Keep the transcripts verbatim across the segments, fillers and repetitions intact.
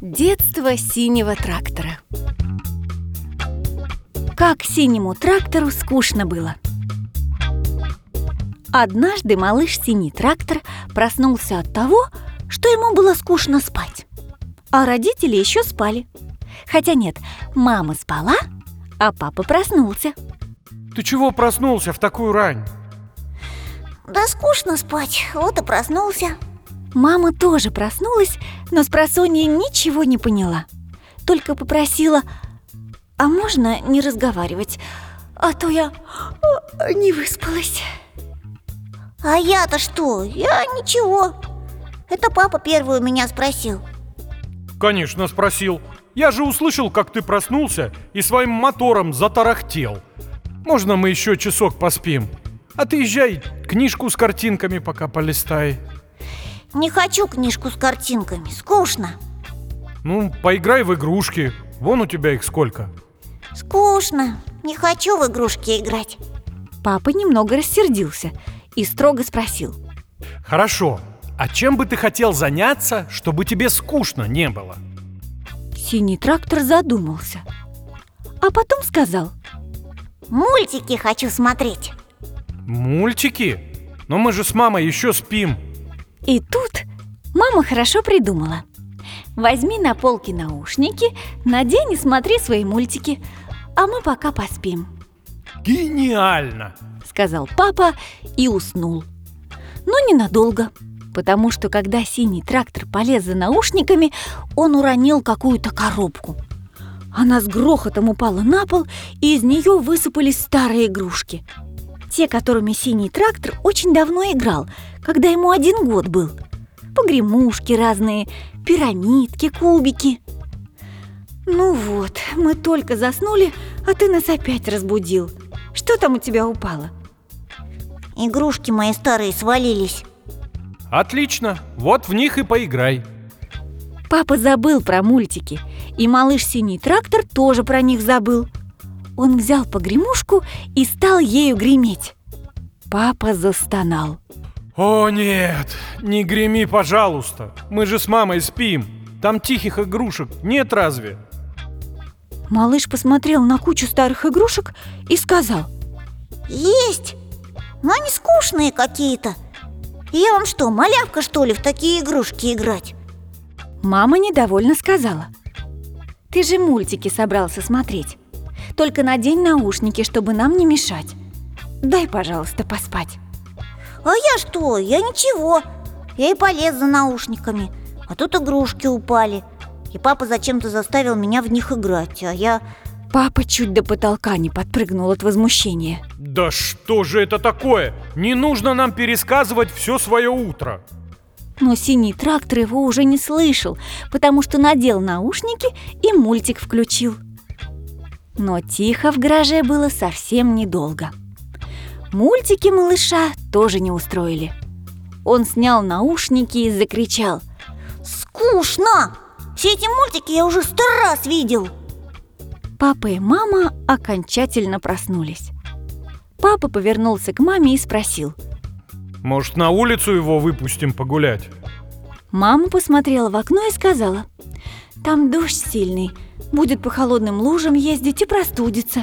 Детство синего трактора. Как синему трактору скучно было. Однажды малыш Синий трактор проснулся от того, что ему было скучно спать. А родители еще спали. Хотя нет, мама спала, а папа проснулся. Ты чего проснулся в такую рань? Да скучно спать, вот и проснулся. Мама тоже проснулась, но спросонья ничего не поняла. Только попросила: а можно не разговаривать, а то я не выспалась. А я-то что? Я ничего. Это папа первый у меня спросил. Конечно, спросил. Я же услышал, как ты проснулся и своим мотором затарахтел. Можно мы еще часок поспим? А ты езжай, книжку с картинками пока полистай. Не хочу книжку с картинками, скучно. Ну, поиграй в игрушки. Вон у тебя их сколько. Скучно, не хочу в игрушки играть. Папа немного рассердился и строго спросил: Хорошо, а чем бы ты хотел заняться, чтобы тебе скучно не было? Синий трактор задумался, а потом сказал: мультики хочу смотреть. Мультики? Но мы же с мамой еще спим. И тут мама хорошо придумала: возьми на полке наушники, надень и смотри свои мультики, а мы пока поспим. Гениально! Сказал папа и уснул. Но ненадолго, потому что когда Синий трактор полез за наушниками, он уронил какую-то коробку. Она с грохотом упала на пол, и из нее высыпались старые игрушки. Те, которыми Синий трактор очень давно играл, когда ему один год был. Погремушки разные, пирамидки, кубики. Ну вот, мы только заснули, а ты нас опять разбудил. Что там у тебя упало? Игрушки мои старые свалились. Отлично, вот в них и поиграй. Папа забыл про мультики, и малыш Синий трактор тоже про них забыл. Он взял погремушку и стал ею греметь. Папа застонал. О нет, не греми, пожалуйста. Мы же с мамой спим. Там тихих игрушек нет разве? Малыш посмотрел на кучу старых игрушек и сказал: есть, но они скучные какие-то. Я вам что, малявка что ли в такие игрушки играть? Мама недовольно сказала: ты же мультики собрался смотреть. Только надень наушники, чтобы нам не мешать. Дай, пожалуйста, поспать. А я что? Я ничего. Я и полез за наушниками. А тут игрушки упали. И папа зачем-то заставил меня в них играть. А я... Папа чуть до потолка не подпрыгнул от возмущения. Да что же это такое? Не нужно нам пересказывать все свое утро. Но Синий трактор его уже не слышал, потому что надел наушники и мультик включил. Но тихо в гараже было совсем недолго. Мультики малыша тоже не устроили. Он снял наушники и закричал: скучно! Все эти мультики я уже сто раз видел. Папа и мама окончательно проснулись. Папа повернулся к маме и спросил: может, на улицу его выпустим погулять? Мама посмотрела в окно и сказала: там дождь сильный, будет по холодным лужам ездить и простудится.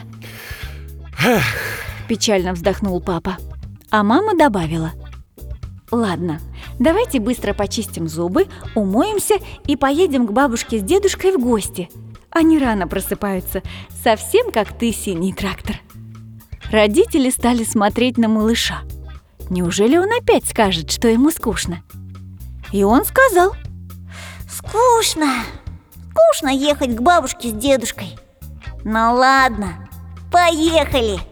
Эх. Печально вздохнул папа. А мама добавила: ладно, давайте быстро почистим зубы, умоемся и поедем к бабушке с дедушкой в гости. Они рано просыпаются, совсем как ты, Синий трактор. Родители стали смотреть на малыша. Неужели он опять скажет, что ему скучно? И он сказал: скучно, скучно ехать к бабушке с дедушкой. Ну ладно, поехали.